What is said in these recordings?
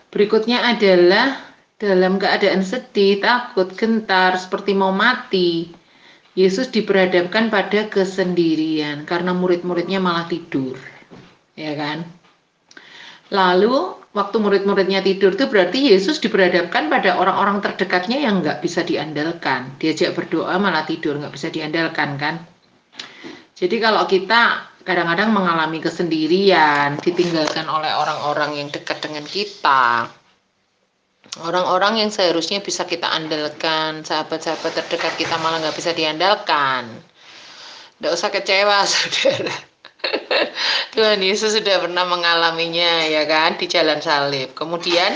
Berikutnya adalah dalam keadaan sedih, takut, gentar, seperti mau mati. Yesus diperhadapkan pada kesendirian karena murid-muridnya malah tidur, ya kan? Lalu waktu murid-muridnya tidur itu berarti Yesus diperhadapkan pada orang-orang terdekatnya yang nggak bisa diandalkan. Diajak berdoa malah tidur, nggak bisa diandalkan kan? Jadi kalau kita kadang-kadang mengalami kesendirian, ditinggalkan oleh orang-orang yang dekat dengan kita, orang-orang yang seharusnya bisa kita andalkan, sahabat-sahabat terdekat kita malah nggak bisa diandalkan. Nggak usah kecewa, saudara. Tuhan Yesus sudah pernah mengalaminya, ya kan, di jalan salib. Kemudian,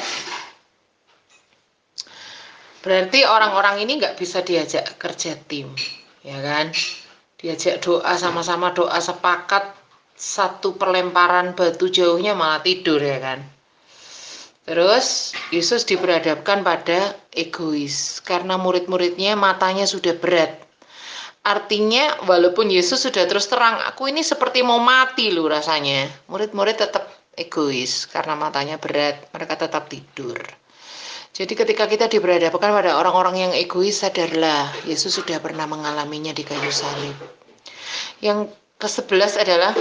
berarti orang-orang ini nggak bisa diajak kerja tim, ya kan? Diajak doa sama-sama, doa sepakat, satu perlemparan batu jauhnya malah tidur, ya kan? Terus Yesus diperhadapkan pada egois karena murid-muridnya matanya sudah berat. Artinya walaupun Yesus sudah terus terang, aku ini seperti mau mati loh rasanya. Murid-murid tetap egois karena matanya berat, mereka tetap tidur. Jadi ketika kita diperhadapkan pada orang-orang yang egois, sadarlah Yesus sudah pernah mengalaminya di kayu salib. Yang ke-11 adalah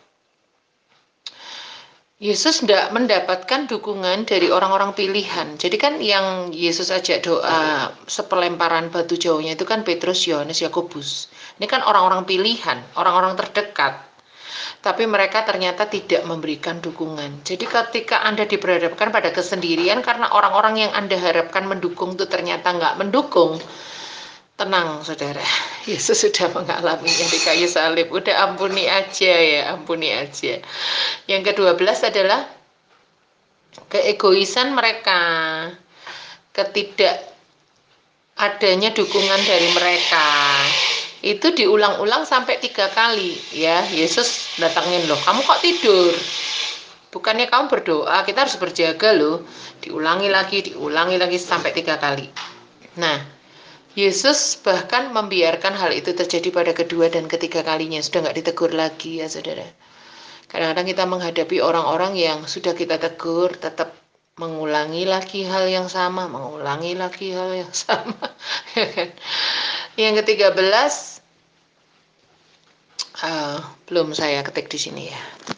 Yesus tidak mendapatkan dukungan dari orang-orang pilihan. Jadi kan yang Yesus ajak doa sepelemparan batu jauhnya itu kan Petrus, Yohanes, Yakobus. Ini kan orang-orang pilihan, orang-orang terdekat. Tapi mereka ternyata tidak memberikan dukungan. Jadi ketika Anda diperhadapkan pada kesendirian karena orang-orang yang Anda harapkan mendukung itu ternyata nggak mendukung, tenang, saudara. Yesus sudah mengalaminya di kayu salib. Udah ampuni aja ya, ampuni aja. Yang ke-12 adalah keegoisan mereka, ketidak adanya dukungan dari mereka. Itu diulang-ulang sampai 3 kali ya. Yesus datangin loh, kamu kok tidur? Bukannya kamu berdoa, kita harus berjaga loh. Diulangi lagi sampai 3 kali. Nah, Yesus bahkan membiarkan hal itu terjadi pada kedua dan ketiga kalinya. Sudah nggak ditegur lagi ya saudara. Kadang-kadang kita menghadapi orang-orang yang sudah kita tegur, tetap mengulangi lagi hal yang sama, mengulangi lagi hal yang sama. Yang ke-13, belum saya ketik di sini ya.